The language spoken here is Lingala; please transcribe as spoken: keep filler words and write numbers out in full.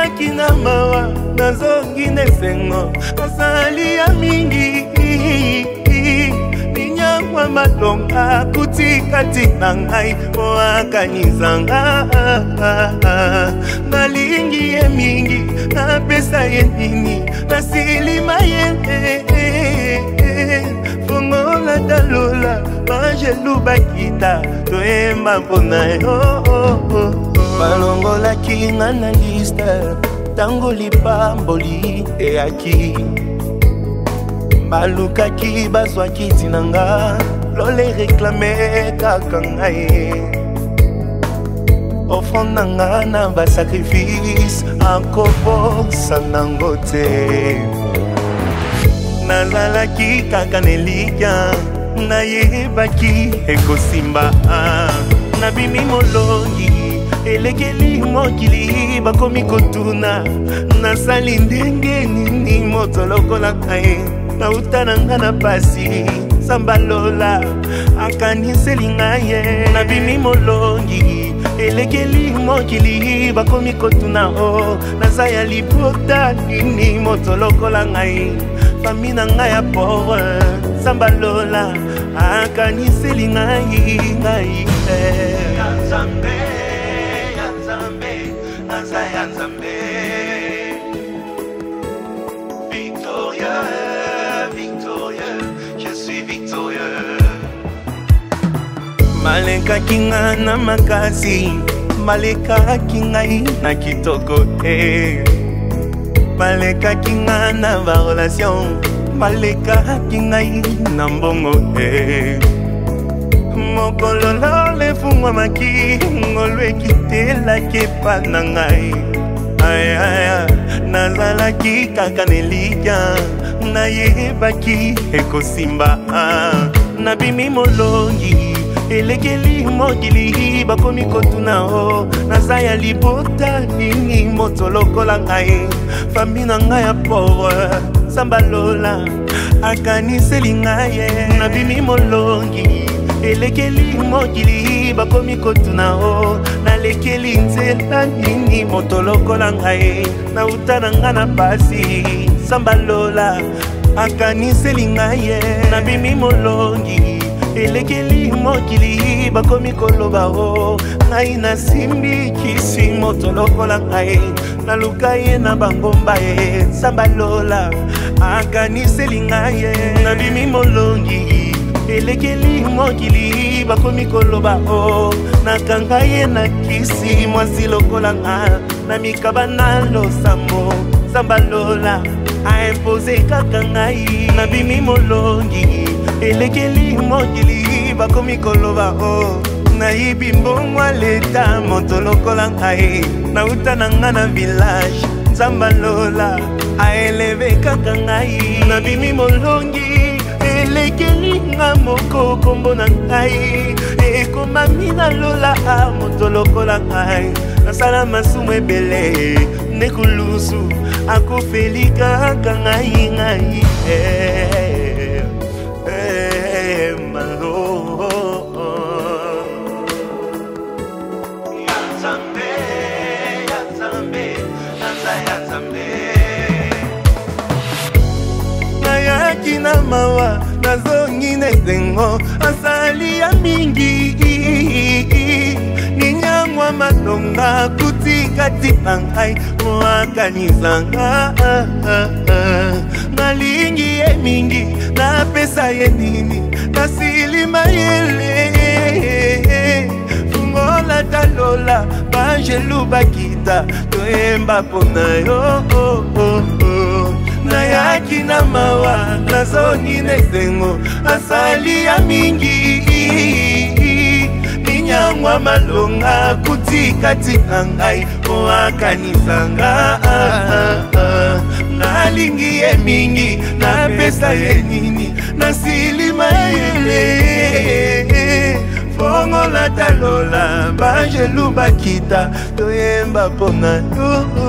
nayaki na mawa nazongi nesengo asali ya mingi ninyangwa malonga kutikati na ngai oakanizanga nalingi ye mingi napesa ye nini nasilima ye fongola dalola bangelu bakita toyemba mpona yo balongolaki nga na liste tango lipamboli eyaki balukaki bazwaki ntina nga lole reklame kaka ngai offrande na nga na basacrifice akobosa nango te nazalaki kaka nelikya nayebaki ekosimba nabimi molongi elekeli mokili bakomi kotuna nasali ndenge nini moto lokola ngai nauta na nga na pasi sambalola akaniseli ngai ye nabimi molongi elekeli mokili bakomi kotuna o naza ya libota nini moto lokola ngai fami na ngai ya pauvre sambalola akaniseli ngai ngai ya Nzambe ya Nzambe naza ya Nzambe victorieux victorieux je suis victorieux malekaki nga na makasi malekaki ngai na kitoko e malekaki nga na barelation malekaki ngai na mbongo e mokolo lefungwamaki ngolo ekitelaki epa na ngai ayaya nazalaki kaka nelikya nayebaki ekosimba nabimi molongi elekeli mokili bakomi kotuna o naza ya libota nini moto lokola ngai fami na ngai ya pauvre sambalola akaniseli ngai ye nabimi molongi elekeli mokili bakomi kotuna o nalekeli nzela nini moto lokola ngai nauta na nga na pasi sambalola akaniseli ngai ye nabimi molongi elekeli mokili bakomi koloba o ngai nasimbi kisi moto lokola ngai naluka ye na bangomba ye sambalola akaniseli ngai ye nabimi molongi elekeli mokili bakomi koloba o nakanga ye na kisi mwasi lokola nga na mikaba na losambo sambalola aimpose kaka ngai nabimi molongi elekeli mokili bakomi koloba o nayibi mbongwa leta moto lokola ngai nauta na nga na village nzambalola aeleve kaka ngai nabimi molongi elekeli nga moko kombo na ngai ekomami na lola a moto lokola ngai nasala masumu ebele nekulusu akofeli kaka ngai ngai nayaki na mawa nazongi nesengo asali ya mingi ninyangwa malonga kutikati na ngai moakanizanga nalingi ye mingi napesa ye nini nasilima yele fungola talola bangelu bakita toyemba mpona yo nayaki na mawa nazongi nesengo asali ya mingi ninyangwa malonga kutikati na ngai oakanizanga nalingi ye mingi napesa ye nini nasilima yele fongola talola bangelu bakita toyemba mpona yo